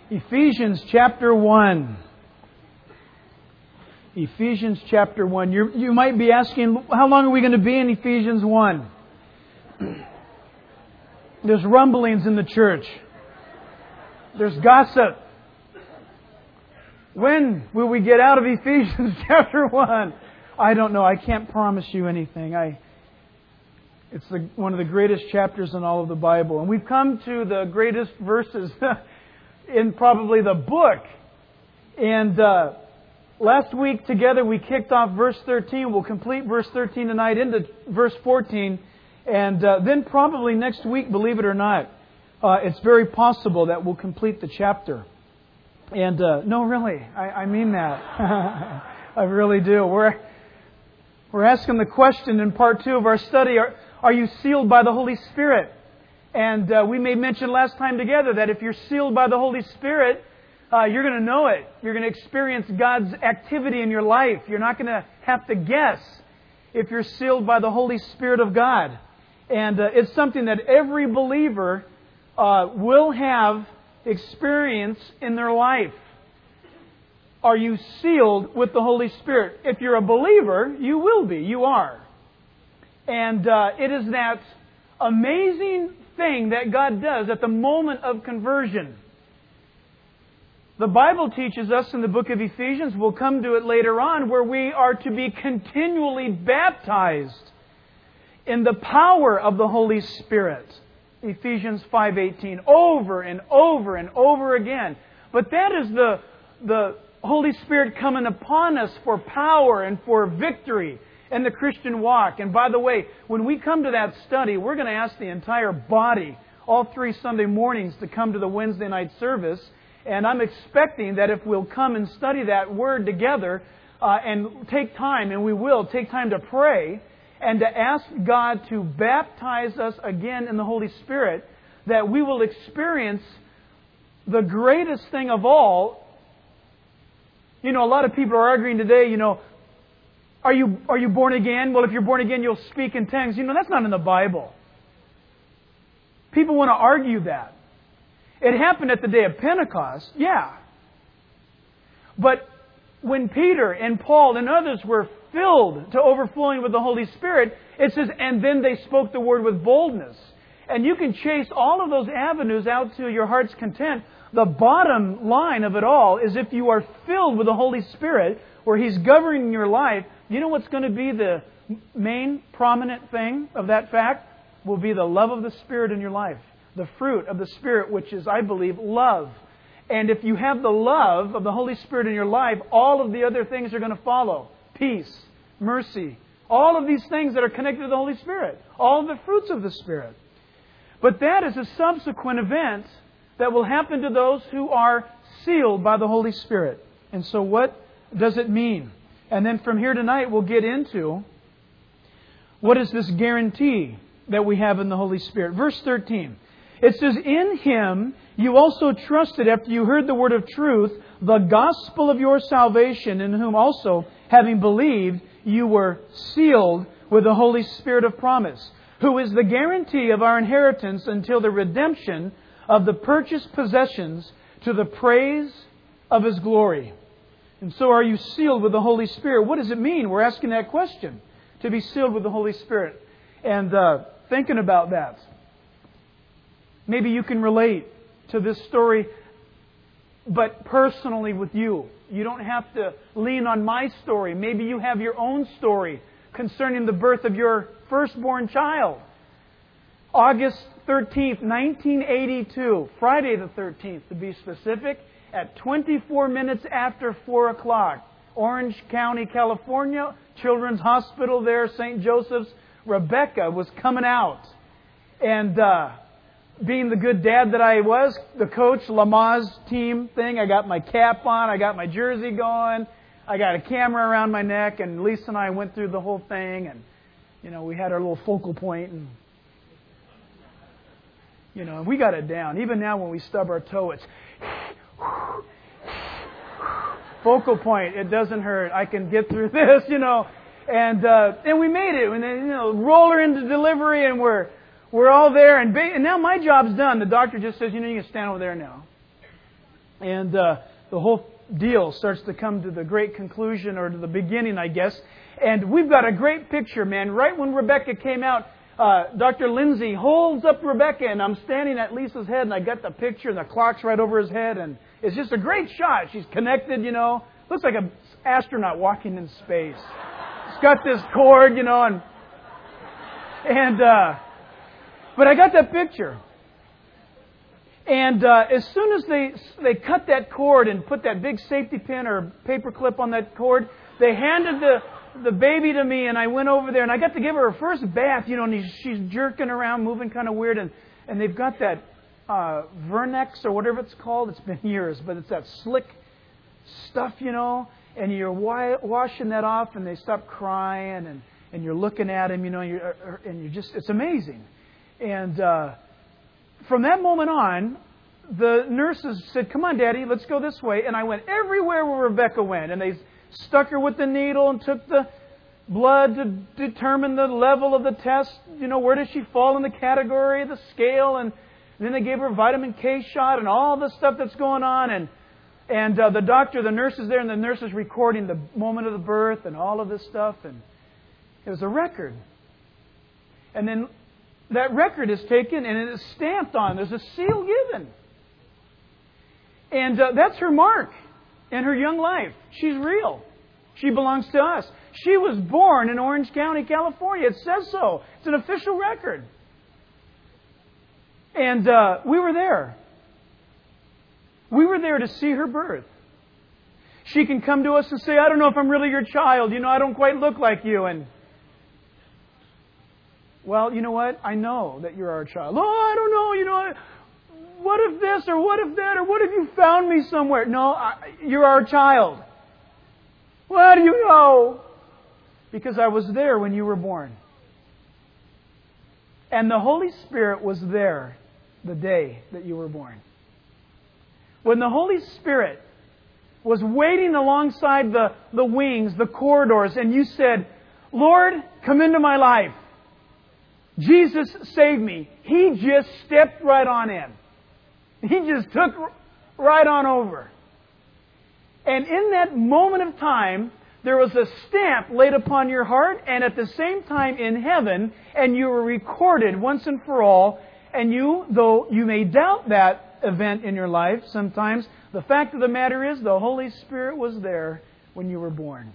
Ephesians chapter 1. Ephesians chapter 1. You might be asking, how long are we going to be in Ephesians 1? There's rumblings in the church. There's gossip. When will we get out of Ephesians chapter 1? I don't know. I can't promise you anything. It's one of the greatest chapters in all of the Bible. And we've come to the greatest verses in probably the book. And last week together we kicked off verse 13. We'll complete verse 13 tonight into verse 14. And then probably next week, believe it or not, it's very possible that we'll complete the chapter. And no, really, I mean that. I really do. We're asking the question in part 2 of our study, are you sealed by the Holy Spirit? And we made mention last time together that if you're sealed by the Holy Spirit, you're going to know it. You're going to experience God's activity in your life. You're not going to have to guess if you're sealed by the Holy Spirit of God. And it's something that every believer will have experience in their life. Are you sealed with the Holy Spirit? If you're a believer, you will be. You are. And it is that amazing thing that God does at the moment of conversion. The Bible teaches us in the book of Ephesians, we'll come to it later on, where we are to be continually baptized in the power of the Holy Spirit. Ephesians 5:18, over and over and over again. But that is the Holy Spirit coming upon us for power and for victory in the Christian walk. And by the way, when we come to that study, we're going to ask the entire body, all 3 Sunday mornings, to come to the Wednesday night service. And I'm expecting that if we'll come and study that Word together and take time, and we will take time to pray, and to ask God to baptize us again in the Holy Spirit, that we will experience the greatest thing of all. You know, a lot of people are arguing today, are you born again? Well, if you're born again, you'll speak in tongues. That's not in the Bible. People want to argue that. It happened at the day of Pentecost, yeah. But when Peter and Paul and others were filled to overflowing with the Holy Spirit, it says, and then they spoke the word with boldness. And you can chase all of those avenues out to your heart's content. The bottom line of it all is if you are filled with the Holy Spirit, where He's governing your life, you know what's going to be the main prominent thing of that fact? Will be the love of the Spirit in your life. The fruit of the Spirit, which is, I believe, love. And if you have the love of the Holy Spirit in your life, all of the other things are going to follow. Peace, mercy, all of these things that are connected to the Holy Spirit. All of the fruits of the Spirit. But that is a subsequent event that will happen to those who are sealed by the Holy Spirit. And so what does it mean? And then from here tonight we'll get into what is this guarantee that we have in the Holy Spirit. Verse 13. It says, in Him you also trusted after you heard the word of truth, the gospel of your salvation, in whom also, having believed, you were sealed with the Holy Spirit of promise, who is the guarantee of our inheritance until the redemption of the purchased possessions to the praise of His glory. And so are you sealed with the Holy Spirit? What does it mean? We're asking that question. To be sealed with the Holy Spirit. And thinking about that. Maybe you can relate to this story, but personally with you. You don't have to lean on my story. Maybe you have your own story concerning the birth of your firstborn child. August 13th, 1982, Friday the 13th to be specific, at 24 minutes after 4 o'clock, Orange County, California, Children's Hospital there, St. Joseph's, Rebecca was coming out. And being the good dad that I was, the coach, Lamaze team thing, I got my cap on, I got my jersey going, I got a camera around my neck, and Lisa and I went through the whole thing, and we had our little focal point, and we got it down. Even now when we stub our toe, it's focal point. It doesn't hurt. I can get through this, and we made it. And then, roll her into delivery, and we're all there. And now my job's done. The doctor just says, you can stand over there now. And the whole deal starts to come to the great conclusion, or to the beginning, I guess. And we've got a great picture, man. Right when Rebecca came out, Dr. Lindsay holds up Rebecca, and I'm standing at Lisa's head, and I got the picture, and the clock's right over his head, and it's just a great shot. She's connected, you know. Looks like an astronaut walking in space. She's got this cord, you know, but I got that picture. And as soon as they cut that cord and put that big safety pin or paper clip on that cord, they handed the baby to me, and I went over there, and I got to give her her first bath, you know, and she's jerking around, moving kind of weird, and they've got that Vernex or whatever it's called. It's been years, but it's that slick stuff, you know, and you're washing that off, and they stop crying, and you're looking at him, you know, and you're just, it's amazing. And from that moment on, the nurses said, "Come on, Daddy, let's go this way." And I went everywhere where Rebecca went, and they stuck her with the needle and took the blood to determine the level of the test. You know, where does she fall in the category, the scale, and then they gave her a vitamin K shot and all the stuff that's going on. And the doctor, the nurse is there, and the nurse is recording the moment of the birth and all of this stuff. And it was a record. And then that record is taken and it is stamped on. There's a seal given. And that's her mark in her young life. She's real. She belongs to us. She was born in Orange County, California. It says so. It's an official record. And we were there. We were there to see her birth. She can come to us and say, "I don't know if I'm really your child. You know, I don't quite look like you." And, well, you know what? I know that you're our child. "Oh, I don't know. You know, what if this or what if that, or what if you found me somewhere?" "No, you're our child." "Well, how do you know?" "Because I was there when you were born. And the Holy Spirit was there the day that you were born." When the Holy Spirit was waiting alongside the wings, the corridors, and you said, "Lord, come into my life. Jesus, save me," He just stepped right on in. He just took right on over. And in that moment of time, there was a stamp laid upon your heart, and at the same time in heaven, and you were recorded once and for all. And you, though you may doubt that event in your life sometimes, the fact of the matter is the Holy Spirit was there when you were born.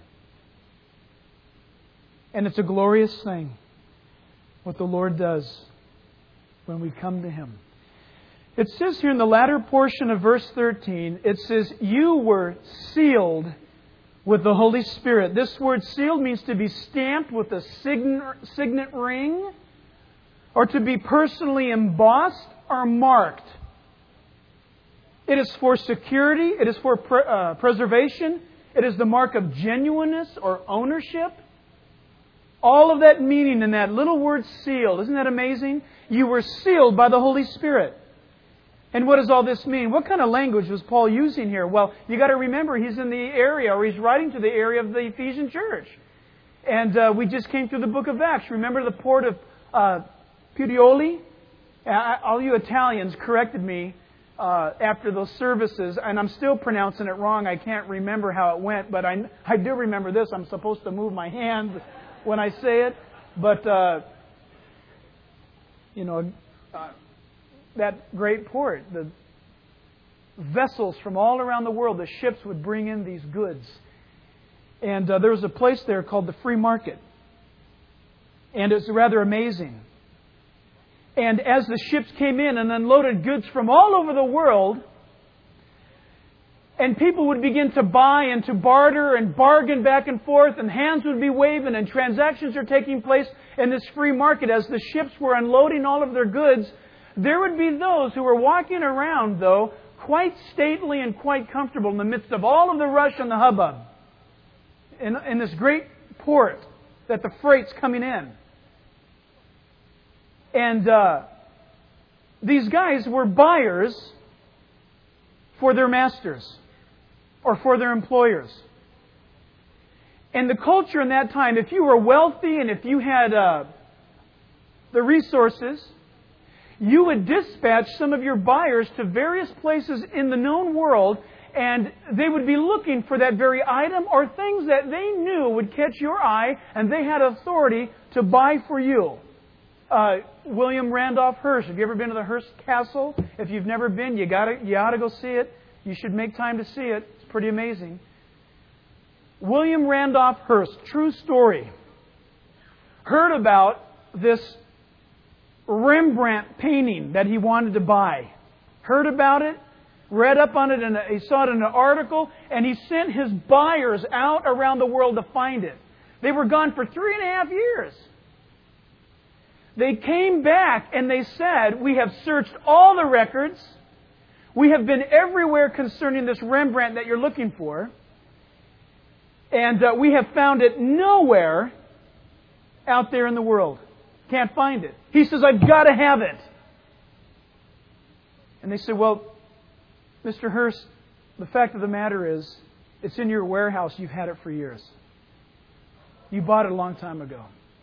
And it's a glorious thing what the Lord does when we come to Him. It says here in the latter portion of verse 13, it says, "You were sealed with the Holy Spirit." This word sealed means to be stamped with a signet ring, or to be personally embossed or marked. It is for security. It is for preservation. It is the mark of genuineness or ownership. All of that meaning in that little word sealed. Isn't that amazing? You were sealed by the Holy Spirit. And what does all this mean? What kind of language was Paul using here? Well, you got to remember he's in the area, or he's writing to the area of the Ephesian church. And we just came through the book of Acts. Remember the port of Puteoli? All you Italians corrected me after those services, and I'm still pronouncing it wrong. I can't remember how it went, but I do remember this. I'm supposed to move my hands when I say it, but that great port, the vessels from all around the world, the ships would bring in these goods, and there was a place there called the Free Market, and it's rather amazing. And as the ships came in and unloaded goods from all over the world, and people would begin to buy and to barter and bargain back and forth, and hands would be waving, and transactions are taking place in this free market. As the ships were unloading all of their goods, there would be those who were walking around, though, quite stately and quite comfortable in the midst of all of the rush and the hubbub in this great port that the freight's coming in. And these guys were buyers for their masters or for their employers. And the culture in that time, if you were wealthy and if you had the resources, you would dispatch some of your buyers to various places in the known world, and they would be looking for that very item or things that they knew would catch your eye, and they had authority to buy for you. William Randolph Hearst. Have you ever been to the Hearst Castle? If you've never been, you ought to go see it. You should make time to see it. It's pretty amazing. William Randolph Hearst, true story, heard about this Rembrandt painting that he wanted to buy. Heard about it, read up on it, and he saw it in an article, and he sent his buyers out around the world to find it. They were gone for 3.5 years. They came back and they said, "We have searched all the records. We have been everywhere concerning this Rembrandt that you're looking for. And we have found it nowhere out there in the world. Can't find it." He says, "I've got to have it." And they said, "Well, Mr. Hearst, the fact of the matter is, it's in your warehouse. You've had it for years. You bought it a long time ago."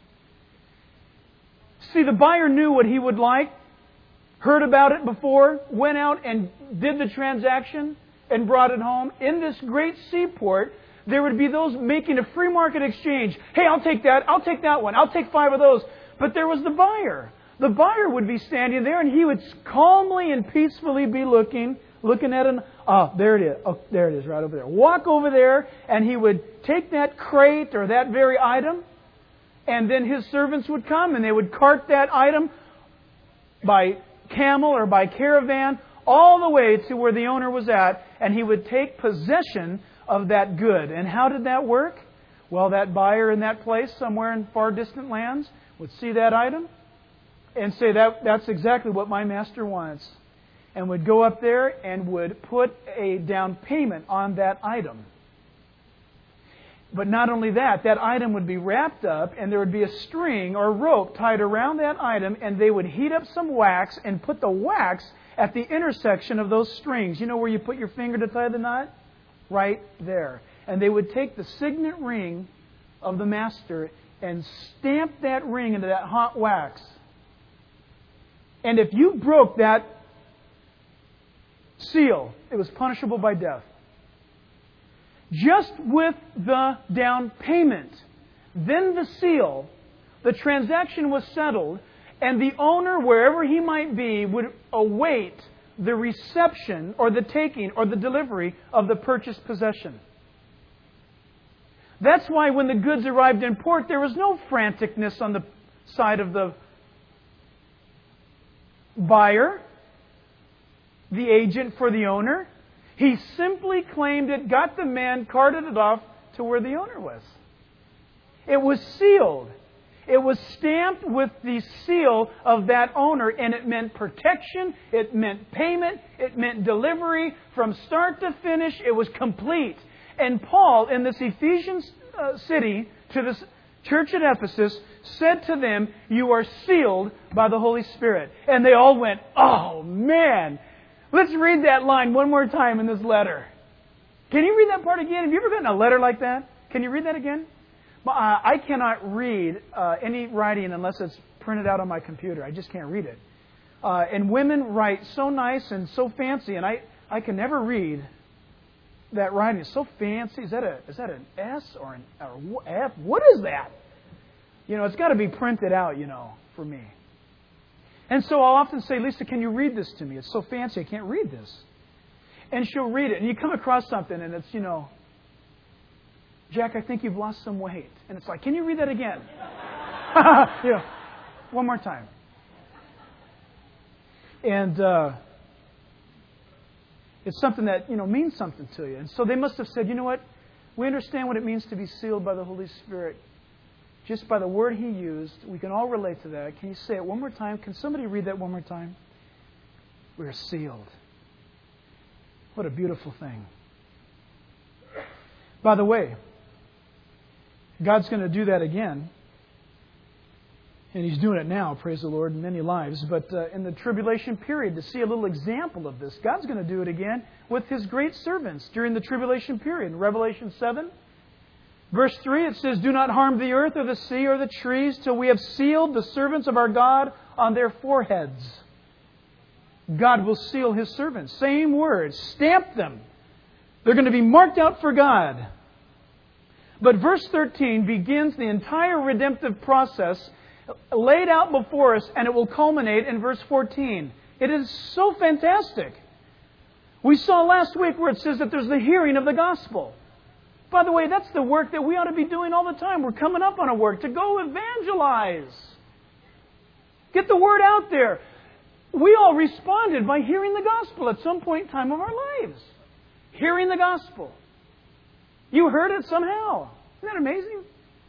See, the buyer knew what he would like, heard about it before, went out and did the transaction and brought it home. In this great seaport, there would be those making a free market exchange. "Hey, I'll take that. I'll take that one. I'll take 5 of those." But there was the buyer. The buyer would be standing there and he would calmly and peacefully be looking at an... Oh, there it is. Oh, there it is, right over there. Walk over there and he would take that crate or that very item, and then his servants would come and they would cart that item by camel or by caravan all the way to where the owner was at, and he would take possession of that good. And how did that work? Well, that buyer in that place, somewhere in far distant lands, would see that item and say, that's exactly what my master wants. And would go up there and would put a down payment on that item. But not only that item would be wrapped up and there would be a string or rope tied around that item, and they would heat up some wax and put the wax at the intersection of those strings. You know where you put your finger to tie the knot? Right there. And they would take the signet ring of the master and stamp that ring into that hot wax. And if you broke that seal, it was punishable by death. Just with the down payment, then the seal, the transaction was settled, and the owner, wherever he might be, would await the reception or the taking or the delivery of the purchased possession. That's why when the goods arrived in port, there was no franticness on the side of the buyer, the agent for the owner. He simply claimed it, got the man, carted it off to where the owner was. It was sealed. It was stamped with the seal of that owner, and it meant protection, it meant payment, it meant delivery from start to finish. It was complete. And Paul, in this Ephesian city, to this church at Ephesus, said to them, "You are sealed by the Holy Spirit." And they all went, "Oh, man!" Let's read that line one more time in this letter. Can you read that part again? Have you ever gotten a letter like that? Can you read that again? I cannot read any writing unless it's printed out on my computer. I just can't read it. And women write so nice and so fancy, and I can never read that writing. It's so fancy. Is that an S or an F? What is that? You know, it's got to be printed out, for me. And so I'll often say, "Lisa, can you read this to me? It's so fancy, I can't read this." And she'll read it. And you come across something and it's, "Jack, I think you've lost some weight." And it's like, "Can you read that again?" One more time. And it's something that, means something to you. And so they must have said, "You know what? We understand what it means to be sealed by the Holy Spirit. Just by the word He used, we can all relate to that. Can you say it one more time? Can somebody read that one more time? We are sealed." What a beautiful thing. By the way, God's going to do that again. And He's doing it now, praise the Lord, in many lives. But in the tribulation period, to see a little example of this, God's going to do it again with His great servants during the tribulation period. In Revelation 7, verse 3, it says, "Do not harm the earth or the sea or the trees till we have sealed the servants of our God on their foreheads." God will seal His servants. Same words. Stamp them. They're going to be marked out for God. But verse 13 begins the entire redemptive process laid out before us, and it will culminate in verse 14. It is so fantastic. We saw last week where it says that there's the hearing of the gospel. By the way, that's the work that we ought to be doing all the time. We're coming up on a work to go evangelize. Get the word out there. We all responded by hearing the gospel at some point in time of our lives. Hearing the gospel. You heard it somehow. Isn't that amazing?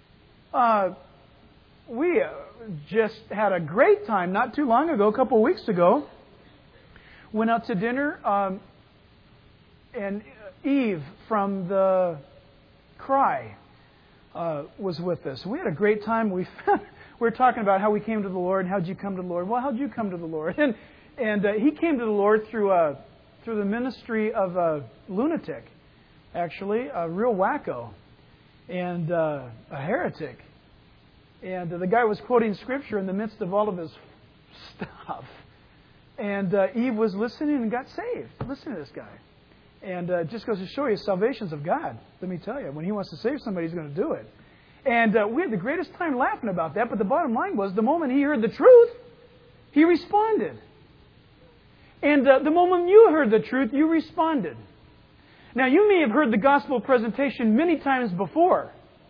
We just had a great time not too long ago, a couple of weeks ago. Went out to dinner, and Eve from the Cry was with us. We had a great time. We were talking about how we came to the Lord. How'd you come to the Lord? Well, how'd you come to the Lord? And he came to the Lord through the ministry of a lunatic, actually, a real wacko, and a heretic. And the guy was quoting Scripture in the midst of all of his stuff. And Eve was listening and got saved. Listen to this guy. And it just goes to show you, salvation's of God. Let me tell you, when He wants to save somebody, He's going to do it. And we had the greatest time laughing about that. But the bottom line was, the moment he heard the truth, he responded. And the moment you heard the truth, you responded. Now, you may have heard the gospel presentation many times before.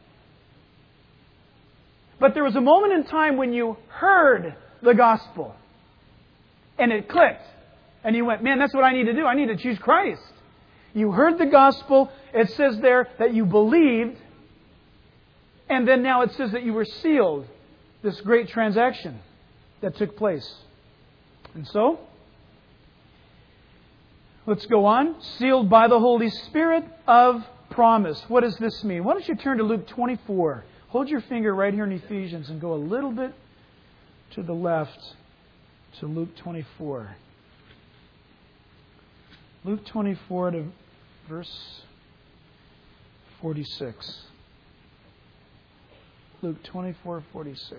But there was a moment in time when you heard the gospel. And it clicked. And you went, man, that's what I need to do. I need to choose Christ. You heard the gospel. It says there that you believed. And then now it says that you were sealed. This great transaction that took place. And so, let's go on. Sealed by the Holy Spirit of promise. What does this mean? Why don't you turn to Luke 24. Hold your finger right here in Ephesians and go a little bit to the left to Luke 24. Luke 24 to verse 46. Luke 24:46.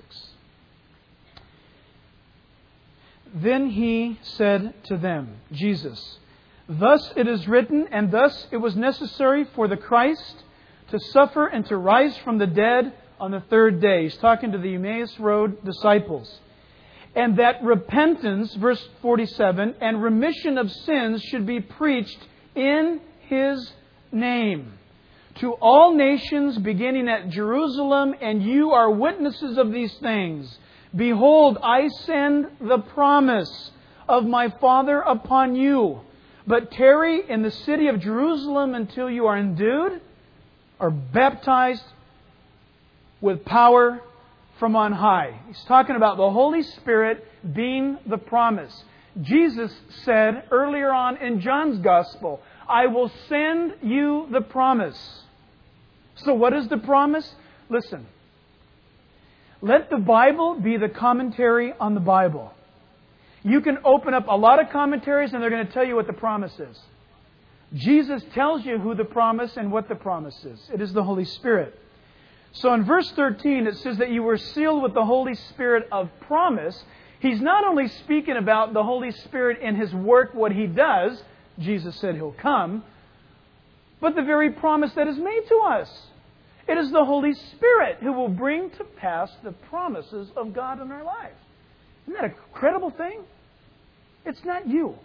Then He said to them, Jesus, thus it is written, and thus it was necessary for the Christ to suffer and to rise from the dead on the third day. He's talking to the Emmaus Road disciples. And that repentance, verse 47, and remission of sins should be preached in His name to all nations, beginning at Jerusalem, and you are witnesses of these things. Behold, I send the promise of my Father upon you. But tarry in the city of Jerusalem until you are endued, or baptized with power from on high. He's talking about the Holy Spirit being the promise. Jesus said earlier on in John's Gospel, I will send you the promise. So what is the promise? Listen. Let the Bible be the commentary on the Bible. You can open up a lot of commentaries and they're going to tell you what the promise is. Jesus tells you who the promise and what the promise is. It is the Holy Spirit. So in verse 13 it says that you were sealed with the Holy Spirit of promise. He's not only speaking about the Holy Spirit in His work, what He does. Jesus said He'll come. But the very promise that is made to us. It is the Holy Spirit who will bring to pass the promises of God in our life. Isn't that a credible thing? It's not you.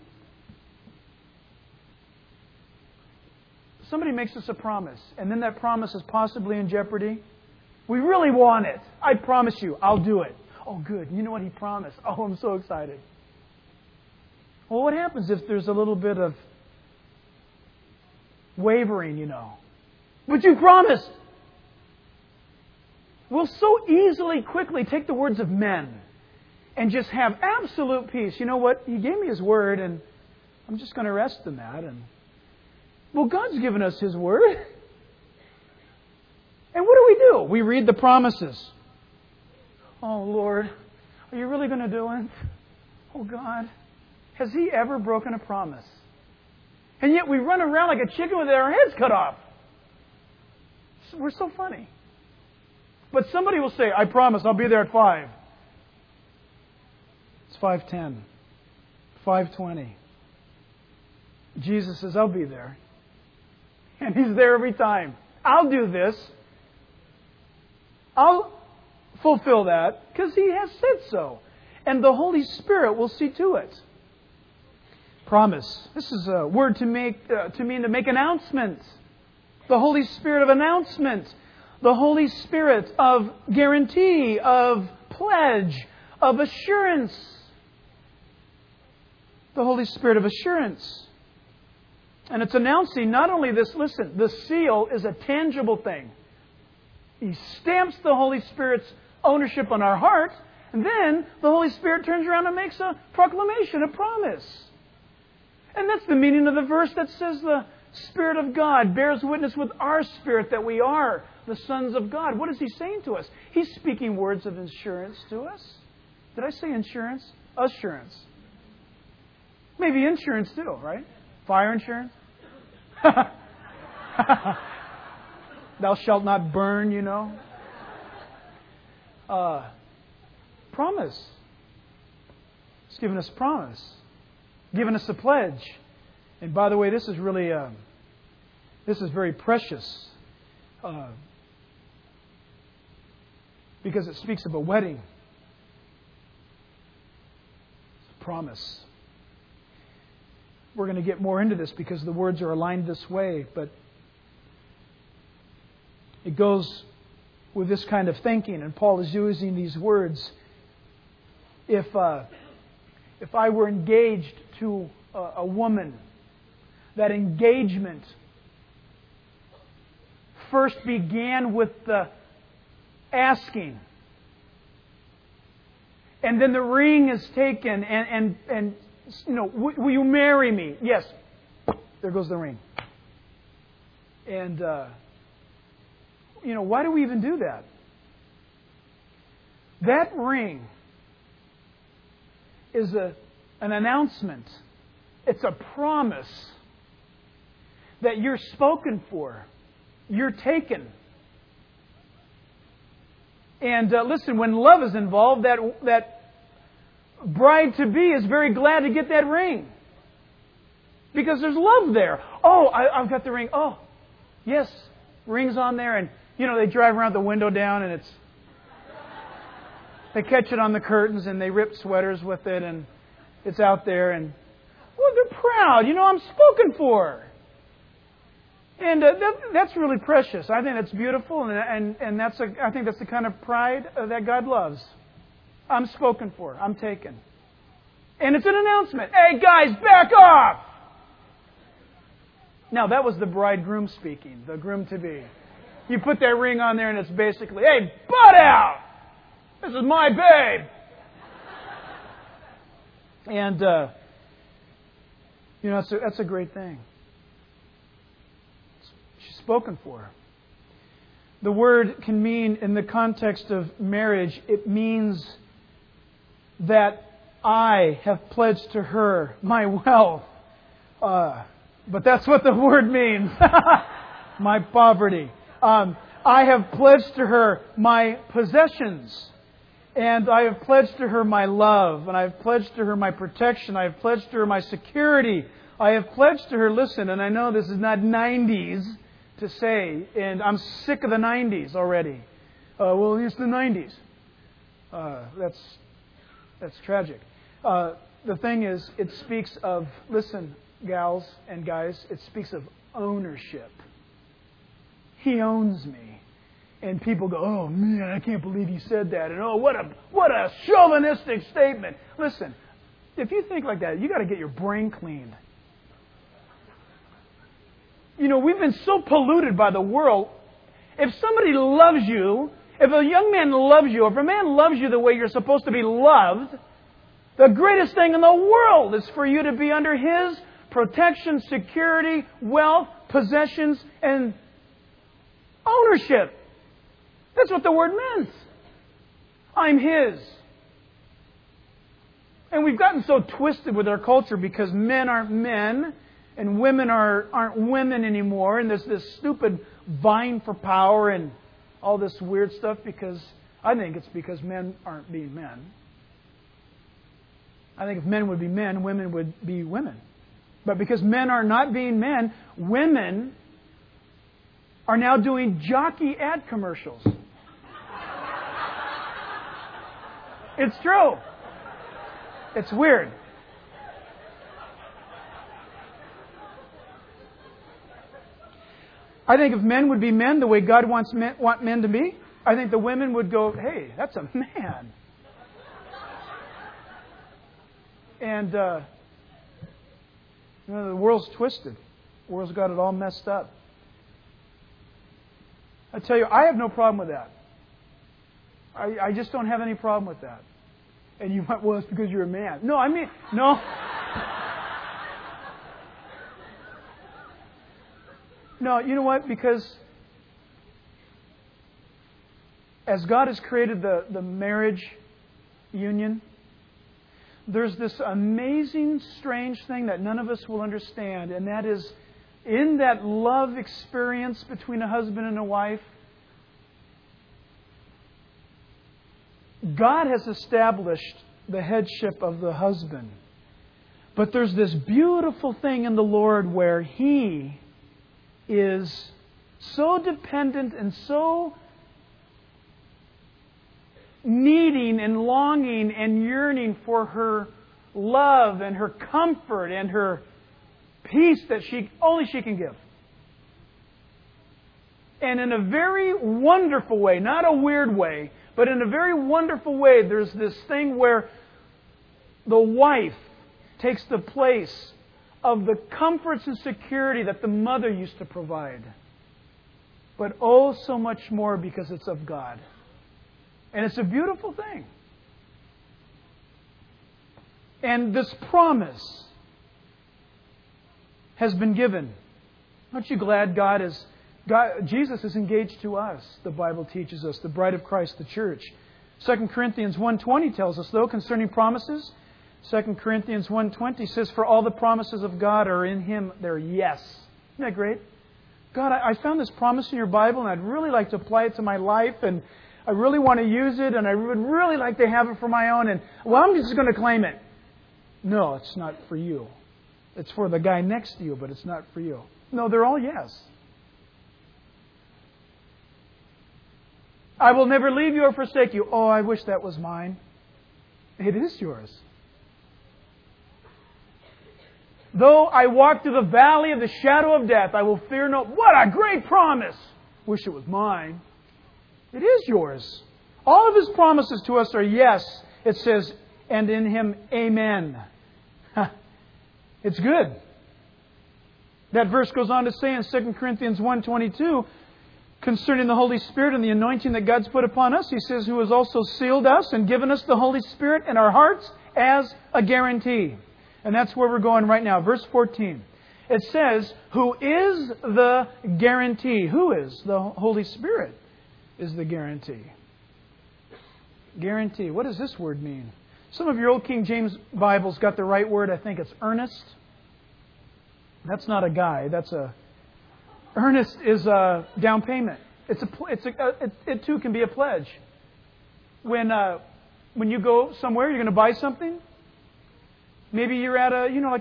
Somebody makes us a promise, and then that promise is possibly in jeopardy. We really want it. I promise you, I'll do it. Oh, good. You know what He promised? Oh, I'm so excited. Well, what happens if there's a little bit of wavering, But you promised. We'll so easily, quickly take the words of men and just have absolute peace. You know what? He gave me His word, and I'm just going to rest in that. And well, God's given us His word. And what do? We read the promises. Oh, Lord, are you really going to do it? Oh, God, has He ever broken a promise? And yet we run around like a chicken with our heads cut off. We're so funny. But somebody will say, I promise I'll be there at 5. It's 5:10. 5:20. Jesus says, I'll be there. And He's there every time. I'll do this. I'll fulfill that because He has said so. And the Holy Spirit will see to it. Promise. This is a word to mean to make announcements. The Holy Spirit of announcement. The Holy Spirit of guarantee, of pledge, of assurance. The Holy Spirit of assurance. And it's announcing not only this, listen, the seal is a tangible thing. He stamps the Holy Spirit's ownership on our heart, and then the Holy Spirit turns around and makes a proclamation, a promise. And that's the meaning of the verse that says the Spirit of God bears witness with our spirit that we are the sons of God. What is He saying to us? He's speaking words of assurance to us. Did I say insurance? Assurance. Maybe insurance too, right? Fire insurance. Thou shalt not burn, you know. Promise. He's given us promise. Given us a pledge. And by the way, this is really, this is very precious. Because it speaks of a wedding. It's a promise. We're going to get more into this because the words are aligned this way, but it goes with this kind of thinking, and Paul is using these words. If I were engaged to a woman, that engagement first began with the asking, and then the ring is taken, and you know, will you marry me? Yes. There goes the ring. And you know, why do we even do that? That ring is an announcement. It's a promise that you're spoken for. You're taken. And listen, when love is involved, that bride-to-be is very glad to get that ring. Because there's love there. Oh, I've got the ring. Oh, yes, ring's on there. And, you know, they drive around the window down and they catch it on the curtains and they rip sweaters with it and it's out there and, well, they're proud. You know, I'm spoken for. And that's really precious. I think that's beautiful, and I think that's the kind of pride that God loves. I'm spoken for. I'm taken. And it's an announcement. Hey, guys, back off! Now, that was the bridegroom speaking, the groom-to-be. You put that ring on there, and it's basically, hey, butt out! This is my babe! And, you know, that's a great thing. She's spoken for. The word can mean, in the context of marriage, it means that I have pledged to her my wealth. But that's what the word means. My poverty. I have pledged to her my possessions. And I have pledged to her my love. And I have pledged to her my protection. I have pledged to her my security. I have pledged to her, listen, and I know this is not 90s to say, and I'm sick of the 90s already. Well, it's the 90s. That's tragic. The thing is, it speaks of, listen, gals and guys, it speaks of ownership. He owns me. And people go, oh man, I can't believe he said that. And oh, what a chauvinistic statement. Listen, if you think like that, you got to get your brain cleaned. You know, we've been so polluted by the world. If somebody loves you, if a young man loves you, if a man loves you the way you're supposed to be loved, the greatest thing in the world is for you to be under his protection, security, wealth, possessions, and ownership. That's what the word meant. I'm his. And we've gotten so twisted with our culture because men aren't men and women aren't women anymore. And there's this stupid vying for power and all this weird stuff because I think it's because men aren't being men. I think if men would be men, women would be women. But because men are not being men, women are now doing jockey ad commercials. It's true. It's weird. I think if men would be men the way God want men to be, I think the women would go, hey, that's a man. And the world's twisted. The world's got it all messed up. I tell you, I have no problem with that. I just don't have any problem with that. And you might, well, it's because you're a man. No, I mean, no. No, you know what? Because as God has created the marriage union, there's this amazing, strange thing that none of us will understand, and that is in that love experience between a husband and a wife, God has established the headship of the husband. But there's this beautiful thing in the Lord where He is so dependent and so needing and longing and yearning for her love and her comfort and her peace that only she can give. And in a very wonderful way, not a weird way, but in a very wonderful way, there's this thing where the wife takes the place of the comforts and security that the mother used to provide. But oh, so much more because it's of God. And it's a beautiful thing. And this promise has been given. Aren't you glad Jesus is engaged to us, the Bible teaches us, the bride of Christ, the church. 2 Corinthians 1:20 tells us, though, concerning promises, 2 Corinthians 1:20 says, for all the promises of God are in Him, they're yes. Isn't that great? God, I found this promise in your Bible, and I'd really like to apply it to my life, and I really want to use it, and I would really like to have it for my own, and, well, I'm just going to claim it. No, it's not for you. It's for the guy next to you, but it's not for you. No, they're all yes. I will never leave you or forsake you. Oh, I wish that was mine. It is yours. Though I walk through the valley of the shadow of death, I will fear no... What a great promise! Wish it was mine. It is yours. All of His promises to us are yes. It says, and in Him, amen. It's good. That verse goes on to say in 2 Corinthians 1:22, concerning the Holy Spirit and the anointing that God's put upon us, He says, who has also sealed us and given us the Holy Spirit in our hearts as a guarantee. And that's where we're going right now. Verse 14. It says, who is the guarantee? Who is? The Holy Spirit is the guarantee. Guarantee. What does this word mean? Some of your old King James Bibles got the right word. I think it's earnest. That's not a guy. Earnest is a down payment. It too can be a pledge. When you go somewhere, you're going to buy something. Maybe you're at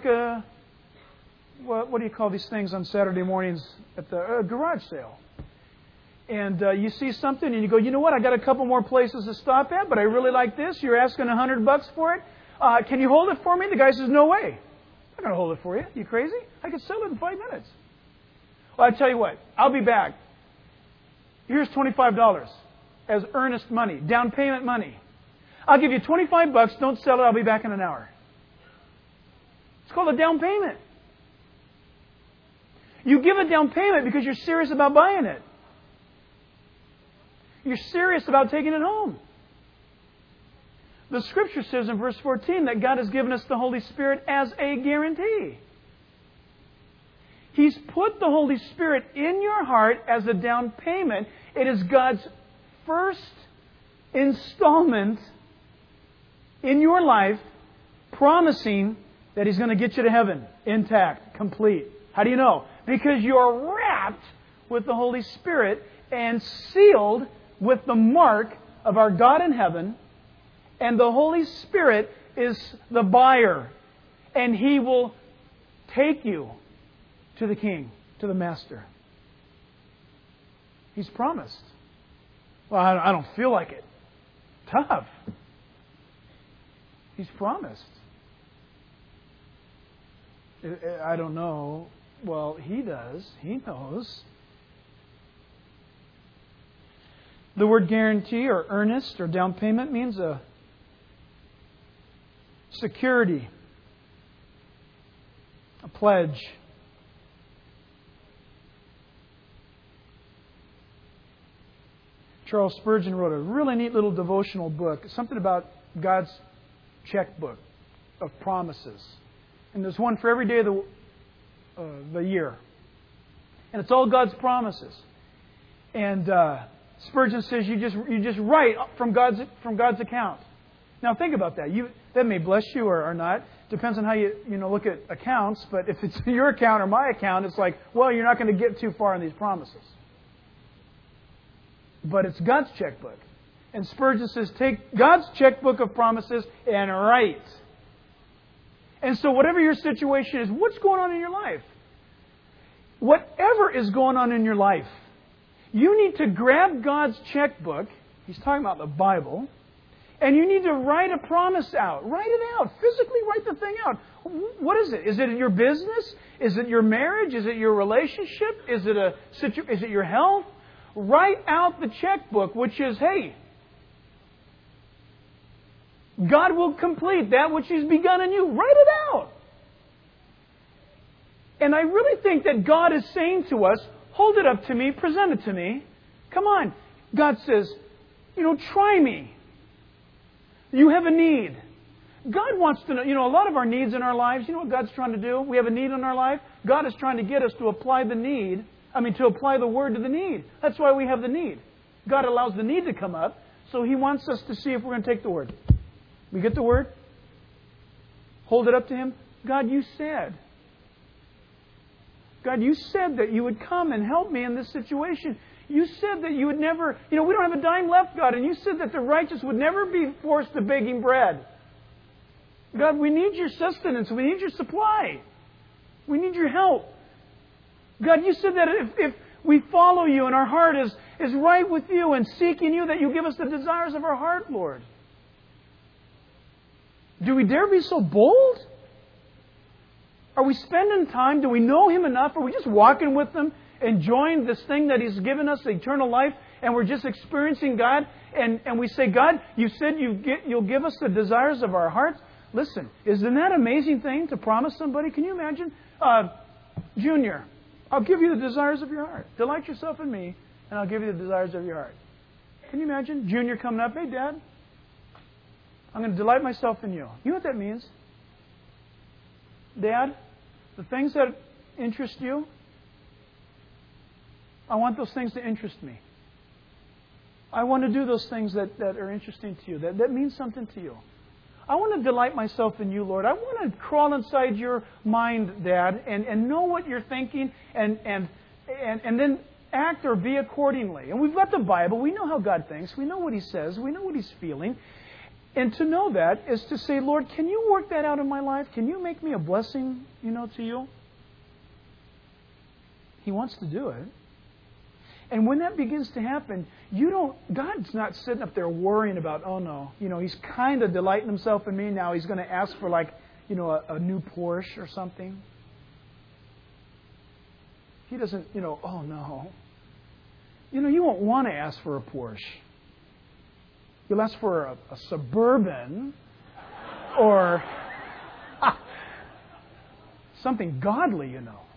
what do you call these things on Saturday mornings at the garage sale? And you see something and you go, you know what? I got a couple more places to stop at, but I really like this. You're asking $100 for it. Can you hold it for me? The guy says, no way. I'm not going to hold it for you. You crazy? I could sell it in 5 minutes. Well, I tell you what. I'll be back. Here's $25 as earnest money, down payment money. I'll give you $25. Don't sell it. I'll be back in an hour. It's called a down payment. You give a down payment because you're serious about buying it. You're serious about taking it home. The Scripture says in verse 14 that God has given us the Holy Spirit as a guarantee. He's put the Holy Spirit in your heart as a down payment. It is God's first installment in your life promising that He's going to get you to heaven intact, complete. How do you know? Because you're wrapped with the Holy Spirit and sealed with the mark of our God in heaven. And the Holy Spirit is the buyer. And He will take you to the King, to the Master. He's promised. Well, I don't feel like it. Tough. He's promised. I don't know. Well, He does. He knows. The word guarantee or earnest or down payment means a security, a pledge. Charles Spurgeon wrote a really neat little devotional book, something about God's checkbook of promises. And there's one for every day of the year. And it's all God's promises. And Spurgeon says you just write from God's account. Now think about that. That may bless you or not. Depends on how you look at accounts. But if it's your account or my account, it's like, well, you're not going to get too far in these promises. But it's God's checkbook. And Spurgeon says, take God's checkbook of promises and write. And so whatever your situation is, what's going on in your life? Whatever is going on in your life, you need to grab God's checkbook. He's talking about the Bible. And you need to write a promise out. Write it out. Physically write the thing out. What is it? Is it your business? Is it your marriage? Is it your relationship? Is it your health? Write out the checkbook, which is, hey, God will complete that which He's begun in you. Write it out. And I really think that God is saying to us, hold it up to me, present it to me. Come on. God says, try me. You have a need. God wants to know, a lot of our needs in our lives, you know what God's trying to do? We have a need in our life. God is trying to get us to apply to apply the Word to the need. That's why we have the need. God allows the need to come up, so He wants us to see if we're going to take the Word. We get the Word, hold it up to Him. God, You said. God, You said that You would come and help me in this situation. You said that You would never, we don't have a dime left, God, and You said that the righteous would never be forced to begging bread. God, we need Your sustenance. We need Your supply. We need Your help. God, You said that if we follow You and our heart is right with You and seeking You, that You'll give us the desires of our heart, Lord. Do we dare be so bold? Are we spending time? Do we know Him enough? Are we just walking with Him, enjoying this thing that He's given us, eternal life, and we're just experiencing God? And we say, God, You said You'll give us the desires of our hearts. Listen, isn't that an amazing thing to promise somebody? Can you imagine? Junior, I'll give you the desires of your heart. Delight yourself in Me, and I'll give you the desires of your heart. Can you imagine Junior coming up? Hey, Dad, I'm going to delight myself in You. You know what that means? Dad, the things that interest You, I want those things to interest me. I want to do those things that are interesting to You, that means something to You. I want to delight myself in You, Lord. I want to crawl inside Your mind, Dad, and know what You're thinking and then act or be accordingly. And we've got the Bible. We know how God thinks. We know what He says. We know what He's feeling. And to know that is to say, Lord, can You work that out in my life? Can You make me a blessing, to You? He wants to do it. And when that begins to happen, God's not sitting up there worrying about, oh no, He's kind of delighting Himself in me. Now He's going to ask for a new Porsche or something. He doesn't, oh no. You won't want to ask for a Porsche. You'll ask for a Suburban or something godly,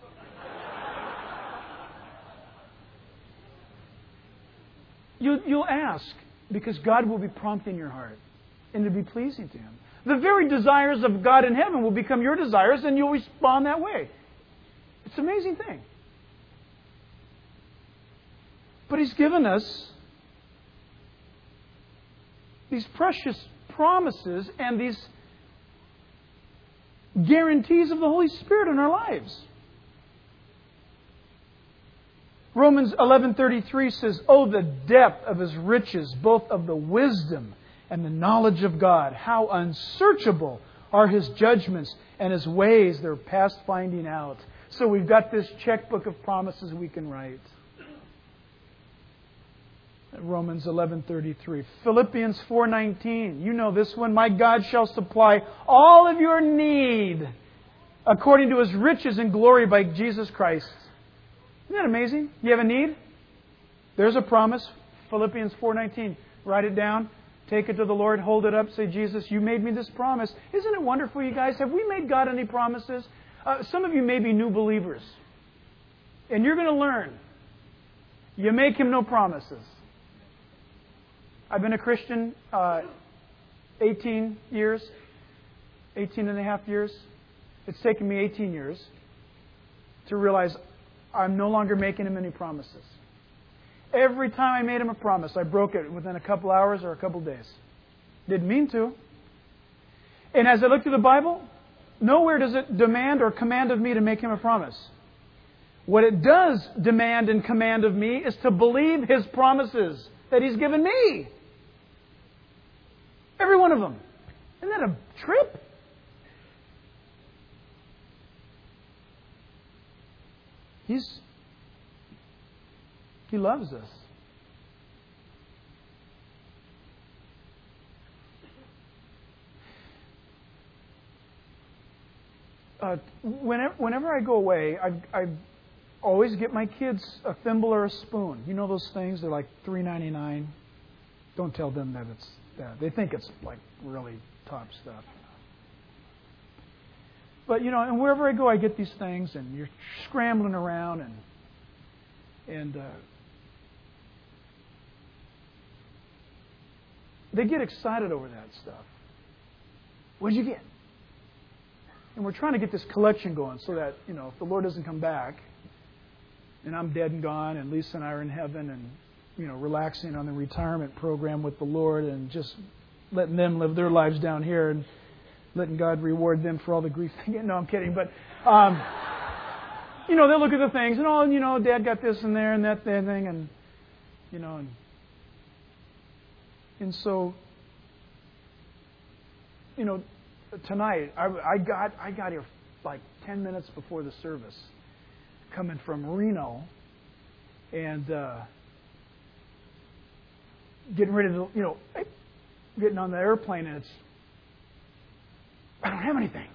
You'll ask because God will be prompting your heart and to be pleasing to Him. The very desires of God in heaven will become your desires and you'll respond that way. It's an amazing thing. But He's given us these precious promises and these guarantees of the Holy Spirit in our lives. Romans 11:33 says, "Oh, the depth of His riches, both of the wisdom and the knowledge of God. How unsearchable are His judgments and His ways. They're past finding out. So we've got this checkbook of promises we can write. Romans 11:33. Philippians 4:19. You know this one. My God shall supply all of your need according to His riches and glory by Jesus Christ. Isn't that amazing? You have a need? There's a promise. Philippians 4:19. Write it down. Take it to the Lord. Hold it up. Say, Jesus, you made me this promise. Isn't it wonderful, you guys? Have we made God any promises? Some of you may be new believers. And you're going to learn. You make Him no promises. I've been a Christian 18 and a half years. It's taken me 18 years to realize I'm no longer making Him any promises. Every time I made Him a promise, I broke it within a couple hours or a couple days. Didn't mean to. And as I look through the Bible, nowhere does it demand or command of me to make Him a promise. What it does demand and command of me is to believe His promises that He's given me. Every one of them. Isn't that a trip? He loves us. Whenever I go away, I always get my kids a thimble or a spoon. You know those things? They're like $3.99. Don't tell them that it's that. They think it's like really top stuff. But, and wherever I go, I get these things, and you're scrambling around, and they get excited over that stuff. What'd you get? And we're trying to get this collection going so that, if the Lord doesn't come back, and I'm dead and gone, and Lisa and I are in heaven, and, relaxing on the retirement program with the Lord, and just letting them live their lives down here, and letting God reward them for all the grief they get. No, I'm kidding. But, they'll look at the things, and, Dad got this and there and that thing, and, and so, tonight, I got here like 10 minutes before the service, coming from Reno, and getting ready to, getting on the airplane, and I don't have anything.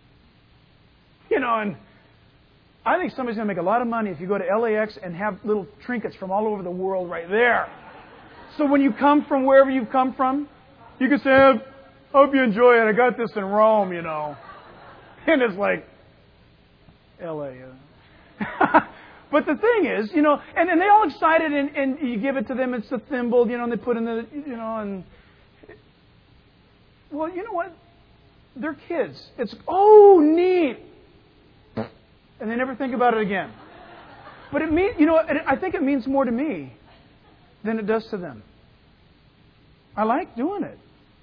And I think somebody's going to make a lot of money if you go to LAX and have little trinkets from all over the world right there. So when you come from wherever you've come from, you can say, hope you enjoy it. I got this in Rome, And it's like, LA. But the thing is, and they all excited, and you give it to them. It's the thimble, and they put in the, and... Well, you know what? They're kids. It's, neat. And they never think about it again. But it means, I think it means more to me than it does to them. I like doing it.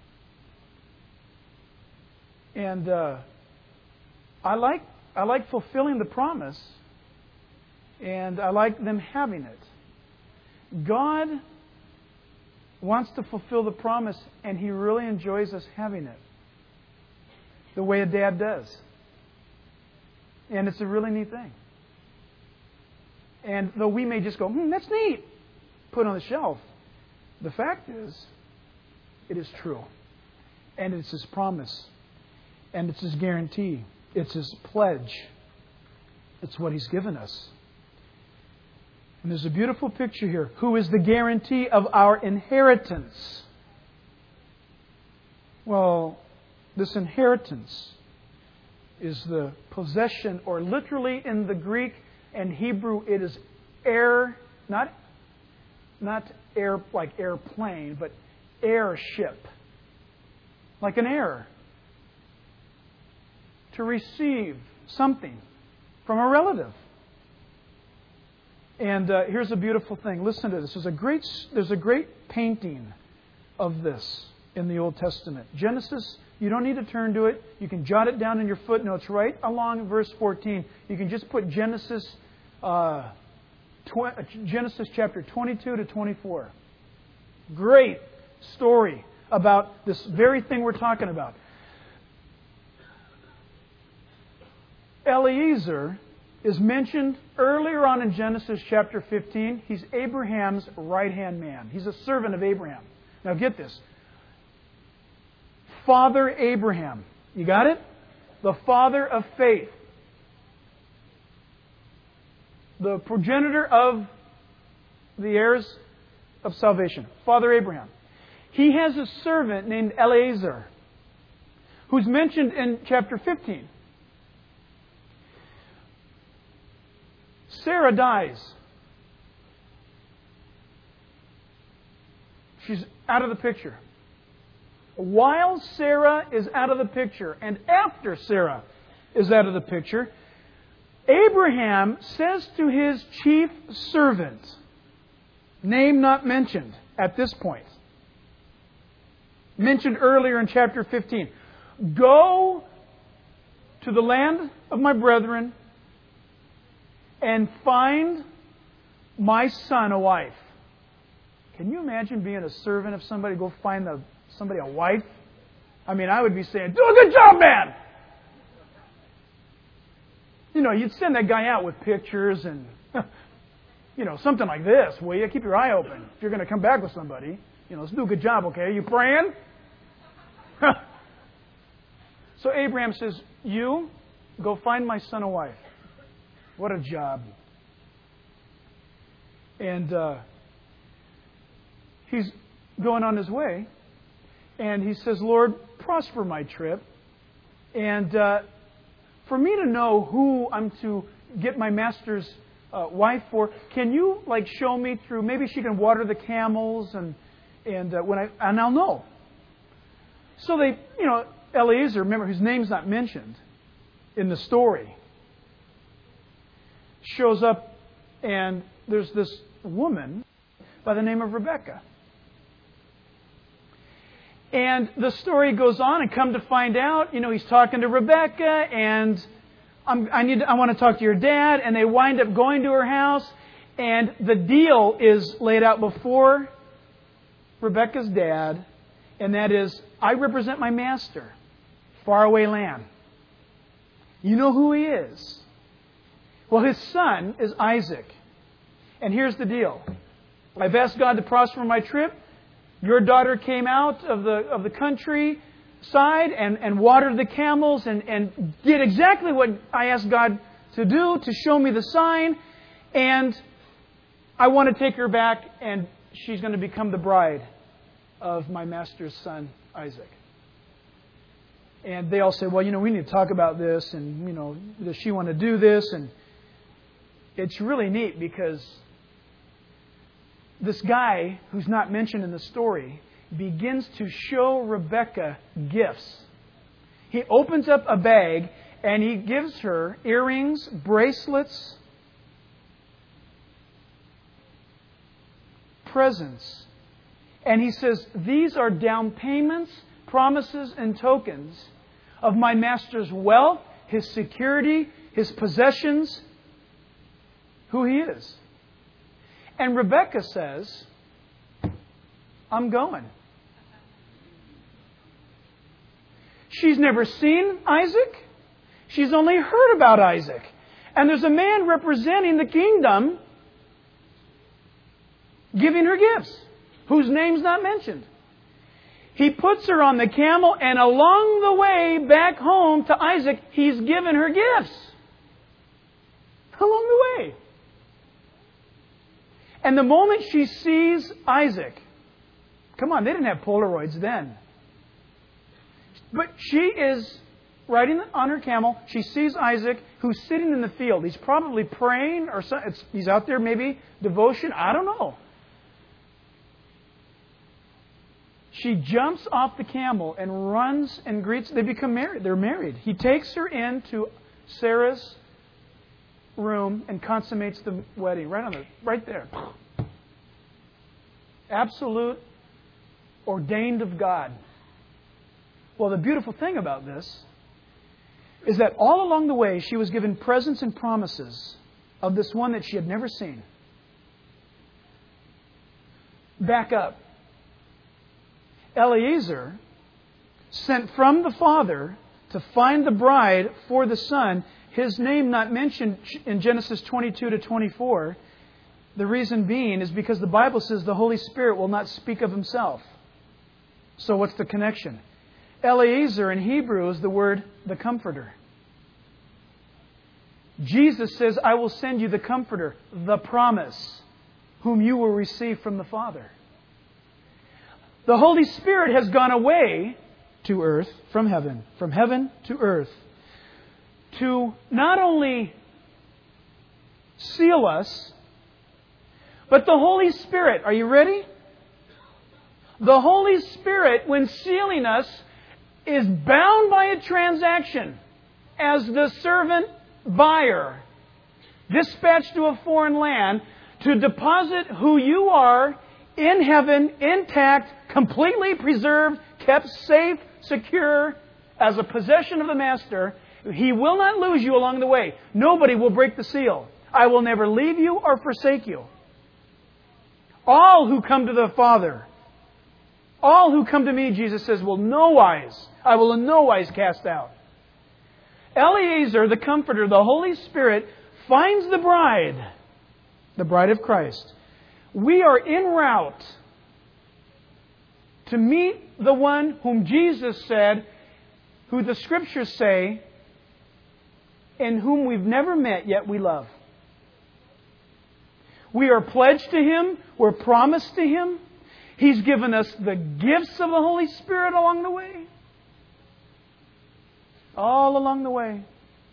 And I like fulfilling the promise, and I like them having it. God wants to fulfill the promise, and He really enjoys us having it, the way a dad does. And it's a really neat thing. And though we may just go, that's neat, put it on the shelf, the fact is, it is true. And it's His promise. And it's His guarantee. It's His pledge. It's what He's given us. And there's a beautiful picture here. Who is the guarantee of our inheritance? Well, this inheritance is the possession, or literally in the Greek and Hebrew, it is heir, not air like airplane, but heirship. Like an heir. To receive something from a relative. And here's a beautiful thing. Listen to this. There's a great painting of this in the Old Testament. Genesis, you don't need to turn to it. You can jot it down in your footnotes right along verse 14. You can just put Genesis chapter 22 to 24. Great story about this very thing we're talking about. Eliezer is mentioned earlier on in Genesis chapter 15. He's Abraham's right-hand man. He's a servant of Abraham. Now get this. Father Abraham. You got it? The father of faith. The progenitor of the heirs of salvation. Father Abraham. He has a servant named Eliezer, who's mentioned in chapter 15. Sarah dies. She's out of the picture. While Sarah is out of the picture, and after Sarah is out of the picture, Abraham says to his chief servant, name not mentioned at this point, mentioned earlier in chapter 15, go to the land of my brethren and find my son a wife. Can you imagine being a servant of somebody, go find somebody a wife? I mean, I would be saying, do a good job, man! You know, you'd send that guy out with pictures and, you know, something like this, will you? Keep your eye open if you're going to come back with somebody. You know, let's do a good job, okay? You praying? So Abraham says, you go find my son a wife. What a job. And he's going on his way. And he says, Lord, prosper my trip. And for me to know who I'm to get my master's wife for, can you show me through? Maybe she can water the camels, and I'll know. So they, Eliezer, remember his name's not mentioned in the story, shows up, and there's this woman by the name of Rebecca. And the story goes on, and come to find out, he's talking to Rebecca, and I want to talk to your dad, and they wind up going to her house, and the deal is laid out before Rebecca's dad, and that is, I represent my master, faraway land. You know who he is. Well, his son is Isaac. And here's the deal. I've asked God to prosper my trip. Your daughter came out of the countryside and watered the camels and did exactly what I asked God to do, to show me the sign. And I want to take her back, and she's going to become the bride of my master's son, Isaac. And they all say, well, we need to talk about this, and, does she want to do this? And it's really neat because this guy, who's not mentioned in the story, begins to show Rebecca gifts. He opens up a bag and he gives her earrings, bracelets, presents. And he says, these are down payments, promises, and tokens of my master's wealth, his security, his possessions, who he is. And Rebecca says, I'm going. She's never seen Isaac. She's only heard about Isaac. And there's a man representing the kingdom giving her gifts, whose name's not mentioned. He puts her on the camel, and along the way back home to Isaac, he's given her gifts. Along the way. And the moment she sees Isaac, come on, they didn't have Polaroids then. But she is riding on her camel. She sees Isaac, who's sitting in the field. He's probably praying, or he's out there maybe, devotion, I don't know. She jumps off the camel and runs and greets. They become married. They're married. He takes her into Sarah's room and consummates the wedding right there. Absolute, ordained of God. Well, the beautiful thing about this is that all along the way she was given presents and promises of this one that she had never seen. Back up. Eliezer, sent from the Father to find the bride for the Son, his name not mentioned in Genesis 22 to 24. The reason being is because the Bible says the Holy Spirit will not speak of Himself. So what's the connection? Eliezer in Hebrew is the word the Comforter. Jesus says, I will send you the Comforter, the promise, whom you will receive from the Father. The Holy Spirit has gone away to earth from heaven to earth, to not only seal us, but the Holy Spirit, are you ready? The Holy Spirit, when sealing us, is bound by a transaction as the servant buyer dispatched to a foreign land to deposit who you are in heaven, intact, completely preserved, kept safe, secure, as a possession of the Master. He will not lose you along the way. Nobody will break the seal. I will never leave you or forsake you. All who come to the Father, all who come to me, Jesus says, I will in no wise cast out. Eliezer, the Comforter, the Holy Spirit, finds the bride of Christ. We are en route to meet the one whom Jesus said, who the Scriptures say, and whom we've never met, yet we love. We are pledged to Him. We're promised to Him. He's given us the gifts of the Holy Spirit along the way. All along the way.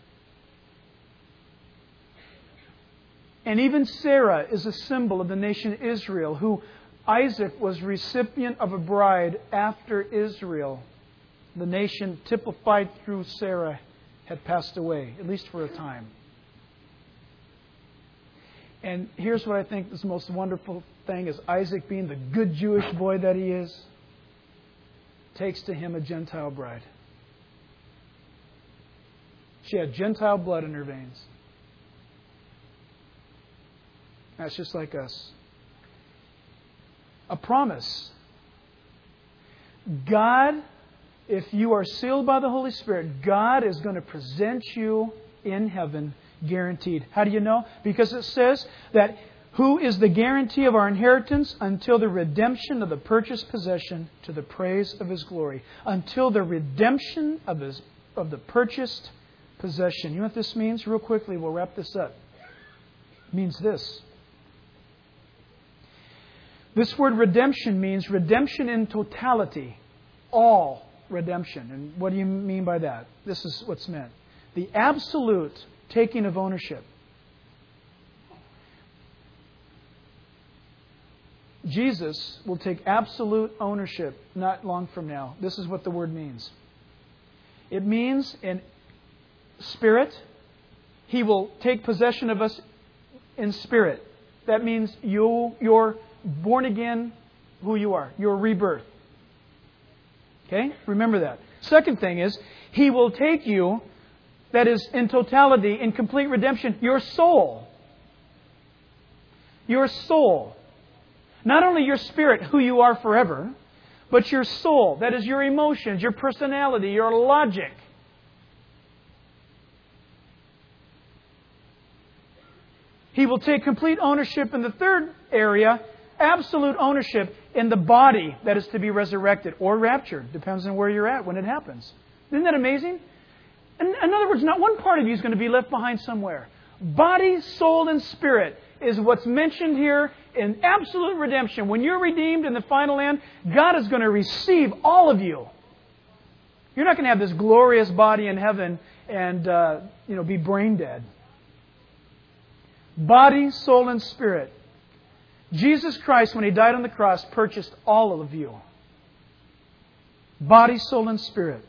And even Sarah is a symbol of the nation Israel, who Isaac was recipient of a bride after Israel. The nation typified through Sarah had passed away, at least for a time. And here's what I think is the most wonderful thing is Isaac, being the good Jewish boy that he is, takes to him a Gentile bride. She had Gentile blood in her veins. That's just like us. A promise. God, if you are sealed by the Holy Spirit, God is going to present you in heaven guaranteed. How do you know? Because it says that who is the guarantee of our inheritance until the redemption of the purchased possession to the praise of His glory. Until the redemption of the purchased possession. You know what this means? Real quickly, we'll wrap this up. It means this. This word redemption means redemption in totality. All redemption. And what do you mean by that? This is what's meant. The absolute taking of ownership. Jesus will take absolute ownership not long from now. This is what the word means. It means in spirit, He will take possession of us in spirit. That means you're born again who you are. Your rebirth. Okay? Remember that. Second thing is, He will take you, that is in totality, in complete redemption, your soul. Your soul. Not only your spirit, who you are forever, but your soul. That is your emotions, your personality, your logic. He will take complete ownership in the third area, absolute ownership in the body that is to be resurrected or raptured. Depends on where you're at when it happens. Isn't that amazing? In other words, not one part of you is going to be left behind somewhere. Body, soul, and spirit is what's mentioned here in absolute redemption. When you're redeemed in the final end, God is going to receive all of you. You're not going to have this glorious body in heaven and be brain dead. Body, soul, and spirit. Jesus Christ, when He died on the cross, purchased all of you. Body, soul, and spirit.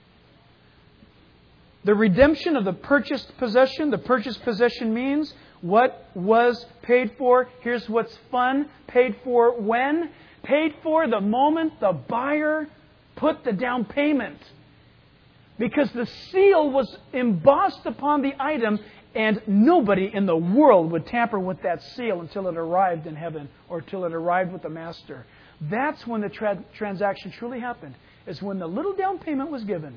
The redemption of the purchased possession. The purchased possession means what was paid for. Here's what's fun. Paid for when? Paid for the moment the buyer put the down payment. Because the seal was embossed upon the item, and nobody in the world would tamper with that seal until it arrived in heaven or until it arrived with the Master. That's when the transaction truly happened, is when the little down payment was given.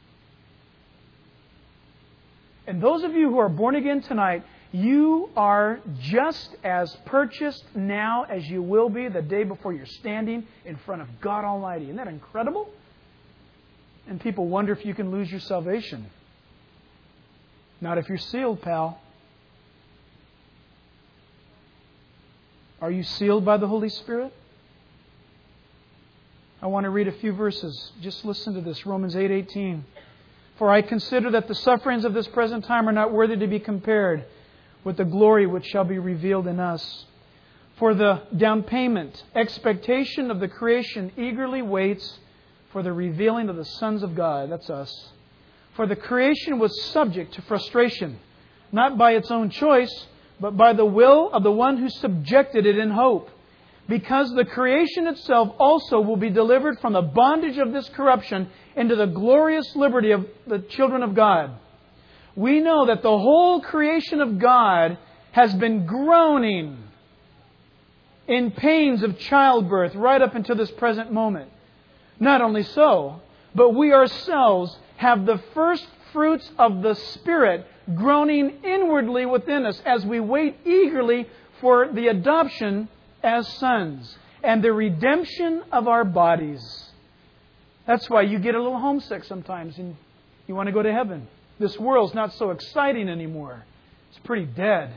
And those of you who are born again tonight, you are just as purchased now as you will be the day before you're standing in front of God Almighty. Isn't that incredible? And people wonder if you can lose your salvation. Not if you're sealed, pal. Are you sealed by the Holy Spirit? I want to read a few verses. Just listen to this. Romans 8:18. For I consider that the sufferings of this present time are not worthy to be compared with the glory which shall be revealed in us. For the down payment, expectation of the creation eagerly waits for the revealing of the sons of God. That's us. For the creation was subject to frustration, not by its own choice, but by the will of the one who subjected it in hope. Because the creation itself also will be delivered from the bondage of this corruption into the glorious liberty of the children of God. We know that the whole creation of God has been groaning in pains of childbirth right up until this present moment. Not only so, but we ourselves have the first fruits of the Spirit groaning inwardly within us as we wait eagerly for the adoption as sons and the redemption of our bodies. That's why you get a little homesick sometimes and you want to go to heaven. This world's not so exciting anymore. It's pretty dead.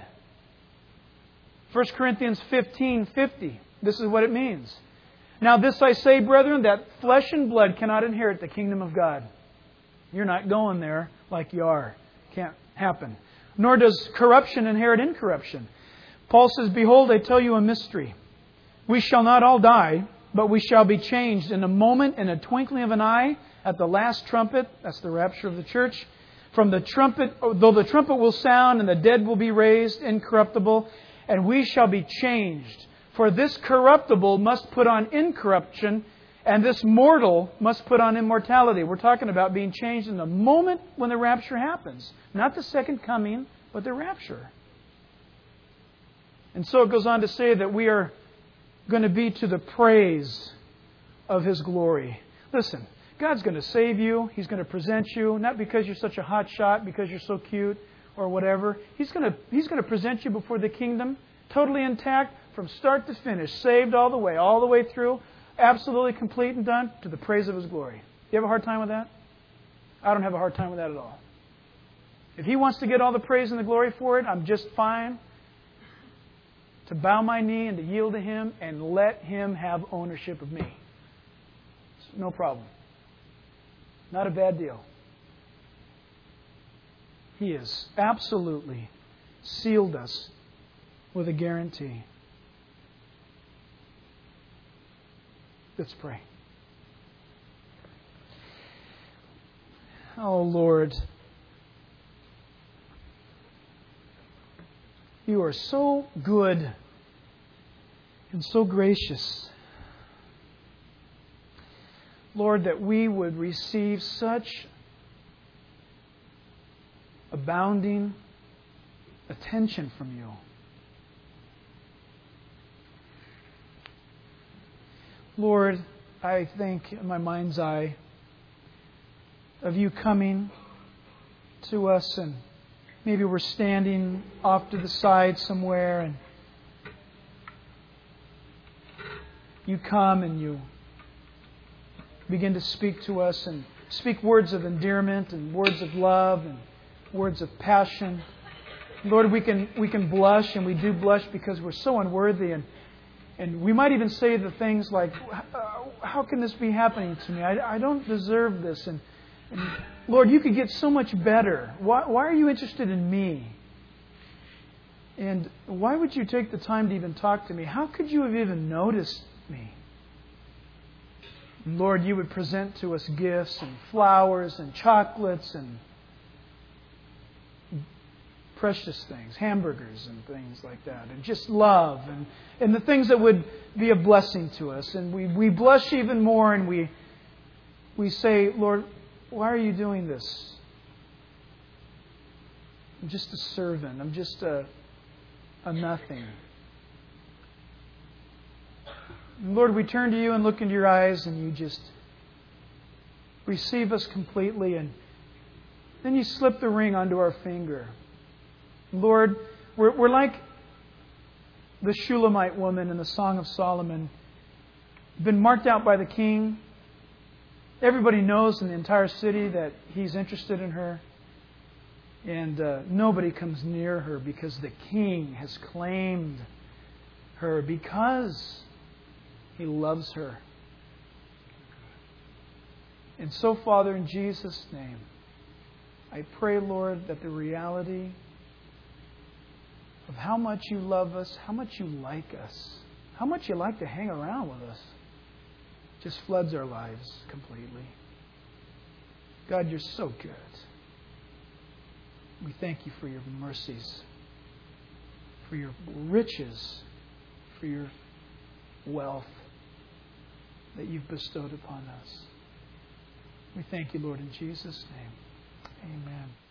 1 Corinthians 15:50. This is what it means. Now this I say, brethren, that flesh and blood cannot inherit the kingdom of God. You're not going there like you are. Can't happen. Nor does corruption inherit incorruption. Paul says, behold, I tell you a mystery. We shall not all die, but we shall be changed in a moment, in a twinkling of an eye, at the last trumpet. That's the rapture of the church. From the trumpet, though the trumpet will sound, and the dead will be raised incorruptible, and we shall be changed. For this corruptible must put on incorruption, and this mortal must put on immortality. We're talking about being changed in the moment when the rapture happens. Not the second coming, but the rapture. And so it goes on to say that we are going to be to the praise of His glory. Listen, God's going to save you. He's going to present you, not because you're such a hot shot, because you're so cute or whatever. He's going to present you before the kingdom, totally intact, from start to finish, saved all the way through, absolutely complete and done, to the praise of His glory. You have a hard time with that? I don't have a hard time with that at all. If He wants to get all the praise and the glory for it, I'm just fine to bow my knee and to yield to Him and let Him have ownership of me. It's no problem. Not a bad deal. He has absolutely sealed us with a guarantee. Let's pray. Oh Lord, You are so good and so gracious. Lord, that we would receive such abounding attention from You. Lord, I think in my mind's eye of You coming to us, and maybe we're standing off to the side somewhere, and You come and You begin to speak to us and speak words of endearment and words of love and words of passion. Lord, we can blush, and we do blush because we're so unworthy, and we might even say the things like, how can this be happening to me? I don't deserve this. And Lord, You could get so much better. Why are You interested in me? And why would You take the time to even talk to me? How could You have even noticed me? And Lord, You would present to us gifts and flowers and chocolates and precious things, hamburgers and things like that, and just love and the things that would be a blessing to us. And we blush even more, and we say, Lord, why are You doing this? I'm just a servant. I'm just a nothing. And Lord, we turn to you and look into your eyes, and you just receive us completely, and then you slip the ring onto our finger. Lord, we're like the Shulamite woman in the Song of Solomon, been marked out by the king. Everybody knows in the entire city that he's interested in her. And nobody comes near her because the king has claimed her because he loves her. And so, Father, in Jesus' name, I pray, Lord, that the reality of how much you love us, how much you like us, how much you like to hang around with us, just floods our lives completely. God, you're so good. We thank you for your mercies, for your riches, for your wealth that you've bestowed upon us. We thank you, Lord, in Jesus' name. Amen.